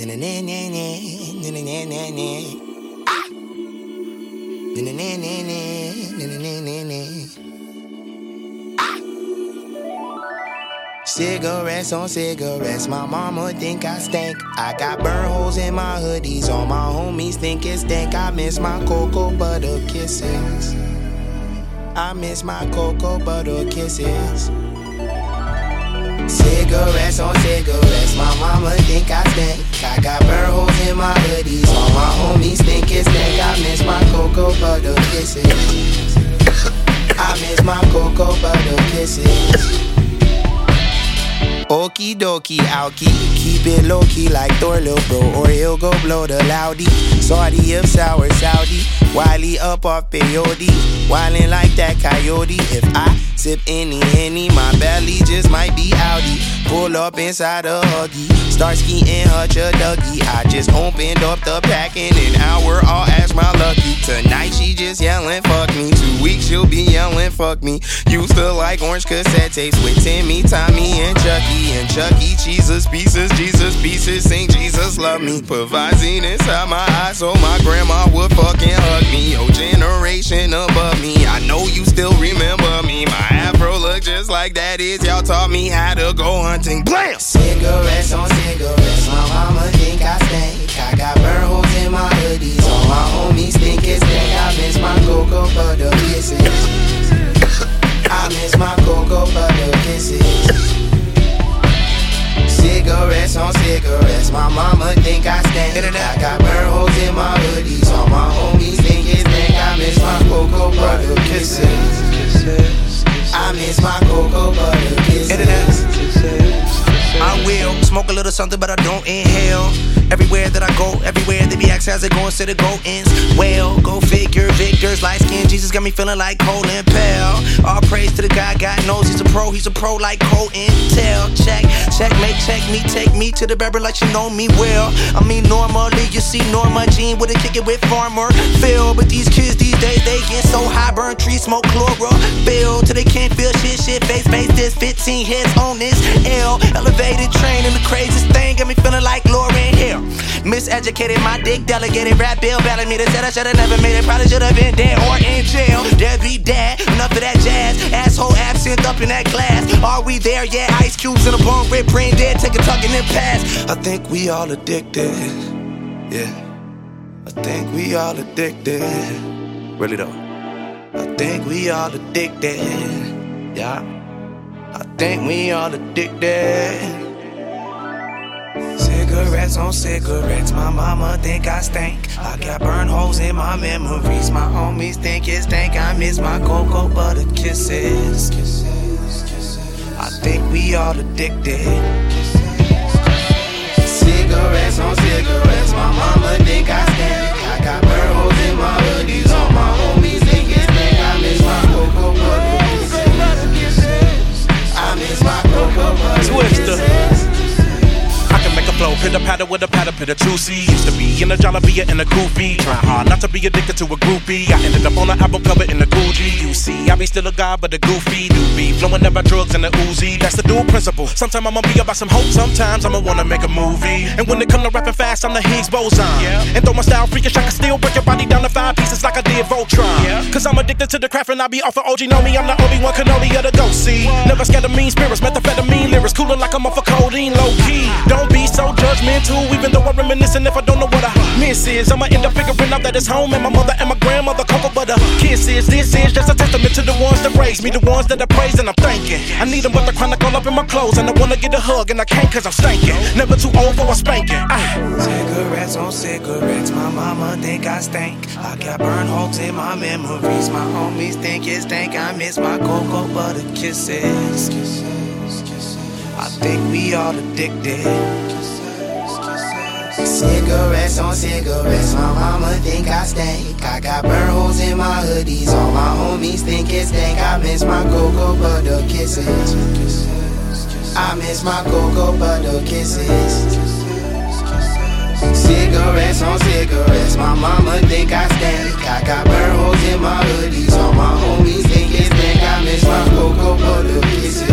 Cigarettes on cigarettes, my mama think I stink. I got burn holes in my hoodies, all my homies think it stink. I miss my cocoa butter kisses. I miss my cocoa butter kisses. Cigarettes on cigarettes, my mama think I stink. I got burn holes in my hoodies, all my homies think it stink. I miss my cocoa butter kisses. I miss my cocoa butter kisses. Okie dokie, alky, keep it low key like Thor, lil' bro, or he'll go blow the loudie. Saudi of sour Saudi, Wiley up off peyote, wildin' like that coyote. If I sip any Henny, my belly just might be outie. Pull up inside a Huggy, Starsky and Hutch a Dougie. I just opened up the pack in an hour, I'll ask my lucky. Tonight she just yelling fuck me, 2 weeks she'll be yelling fuck me. Used to like orange cassette tapes with Timmy, Tommy, and Chucky. And Chucky, Jesus pieces, sing Jesus love me. Put Visine inside my eyes so my grandma would fucking hug me. Your generation above me, I know you still remember me. My afro look just like that is, y'all taught me how to go hunting. Blam! Cigarettes on cigarettes, my mama think I stink. I got burn holes in my hoodies, all my homies think it's stink. I miss my cocoa butter kisses. I miss my cocoa butter kisses. Cigarettes on cigarettes, my mama think I stink. I got burn holes in my hoodies, all my homies think it's stink. I miss my cocoa butter kisses. I miss my cocoa butter kisses. I will smoke a little something, but I don't inhale. Everywhere that I go, everywhere they be asking how's it going, instead of go ins. Well, go figure, victors, light skin, Jesus got me feeling like Colin Powell. All praise to the guy, God knows he's a pro like Cole Intel. Checkmate, check me, take me to the barber like you know me well. I mean normally you see Norma Jean with a kick it with Farmer Phil, but these kids these days they get so high, burn trees, smoke chlorophyll till they can't feel shit, face this 15 hits on this L. Elevated train and the craziest thing got me feeling like Lauryn Hill. Miseducated, my dick delegated, rap bill battling me. They said I should've never made it, probably should've been dead or in jail. Deadbeat dad, enough of that jazz. Asshole absinthe up in that glass. Are we there? Yeah, ice cubes in a bone, rib, brain dead, take a tuck and then pass. I think we all addicted. Yeah, I think we all addicted. Really though, I think we all addicted. Yeah, I think we all addicted. Cigarettes on cigarettes, my mama think I stink. I got burn holes in my memories, my homies think it stink. I miss my cocoa butter kisses. I think we all addicted. Cigarettes on cigarettes, my mama think I stink. I got burn holes in my hoodies, all my homies think it stink. I miss my cocoa butter kisses. I miss my cocoa butter kisses. Make a flow, pitter patter with a patter, pitter juicy. Used to be in a Jollibee and a goofy, trying hard not to be addicted to a groupie. I ended up on an album cover in the Gucci. You see, I be still a guy, but a goofy doobie, flowing about drugs and the Uzi. That's the dual principle. Sometimes I'ma be about some hope, sometimes I'ma wanna make a movie. And when it come to rapping fast, I'm the Higgs boson. And though my style freakish, I can still break your body down to 5 pieces like I did Voltron. Cause I'm addicted to the craft and I be off of OG. Know me, I'm the only one Kenobi of the go see. Never scared of mean spirits, methamphetamine lyrics, cooler like I'm off of codeine, low key. Don't be so judgmental, even though I'm reminiscing. If I don't know what I miss is, I'ma end up figuring out that it's home and my mother and my grandmother cocoa butter kisses. This is just a testament to the ones that raised me, the ones that I praise and I'm thanking. I need them but the chronic all up in my clothes, and I wanna get a hug and I can't cause I'm stinking. Never too old for a spanking. Cigarettes on cigarettes, my mama think I stink. I got burn holes in my memories, my homies think it stink. I miss my cocoa butter kisses. I think we all addicted. Cigarettes on cigarettes, my mama think I stink. I got burn holes in my hoodies, all my homies think it stink. I miss my cocoa butter kisses. I miss my cocoa butter kisses. Cigarettes on cigarettes, my mama think I stink. I got burn holes in my hoodies, all my homies think it stink. I miss my cocoa butter kisses.